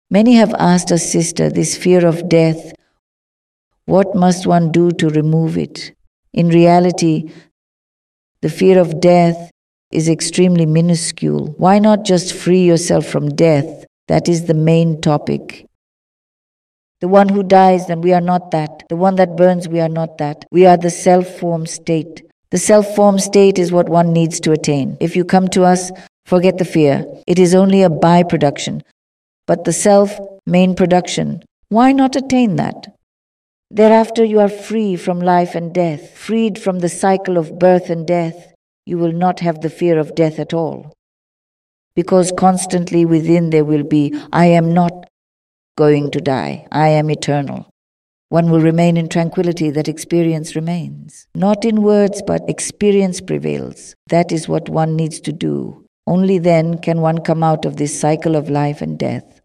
Many have asked us, sister, this fear of death, what must one do to remove it? In reality, the fear of death is extremely minuscule. Why not just free yourself from death? That is the main topic. The one who dies, then we are not that. The one that burns, we are not that. We are the self-formed state. The self-formed state is what one needs to attain. If you come to us, forget the fear. It is only a byproduction. But the self, main production, why not attain that? Thereafter you are free from life and death, freed from the cycle of birth and death. You will not have the fear of death at all. Because constantly within there will be, I am not going to die. I am eternal. One will remain in tranquility, that experience remains. Not in words, but experience prevails. That is what one needs to do. Only then can one come out of this cycle of life and death.